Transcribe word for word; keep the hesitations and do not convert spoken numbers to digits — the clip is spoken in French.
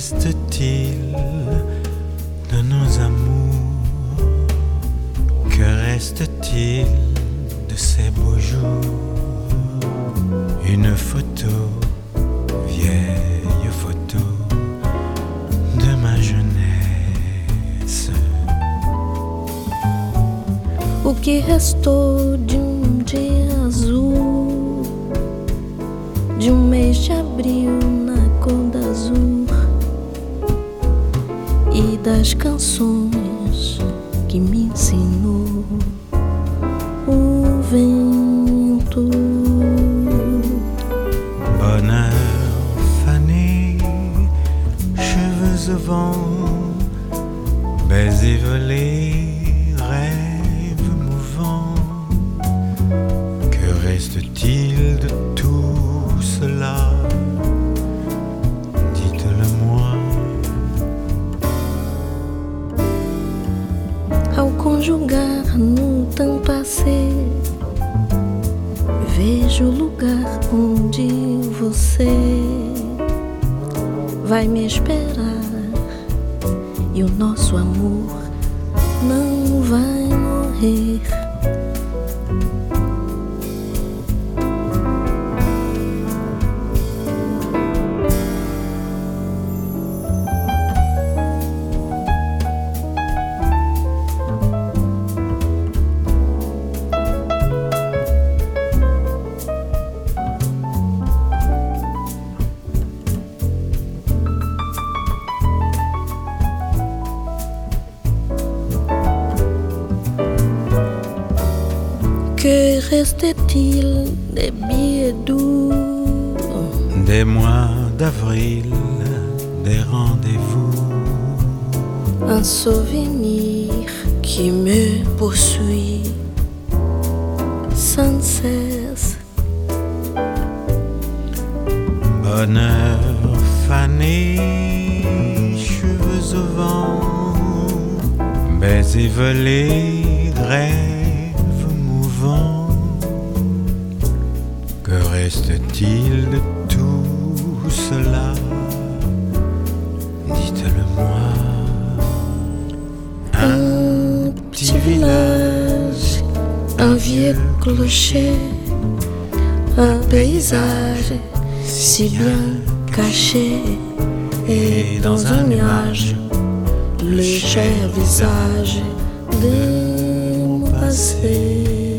reste-t-il de nos amours? Que reste-t-il de ces beaux jours? Une photo, vieille photo de ma jeunesse. O que restou de um dia azul, de um mês de abril na cor da azul, e das canções que me ensinou o vento. Bonheur fané, cheveux au vent, baisers volés, rêves mouvants. Que reste-t-il de tout cela? Dites-le-moi. Ao conjugar no tão passé, vejo o lugar onde você vai me esperar, e o nosso amor não vai morrer. Que reste-t-il des billets doux, des mois d'avril, des rendez-vous? Un souvenir qui me poursuit sans cesse. Bonheur fané, cheveux au vent, baisers volés, rêves mouvants. Que reste-t-il de tout cela? Dites-le-moi. Un petit village, un vieux clocher, un paysage si bien caché, et dans un nuage, le cher visage de mon passé.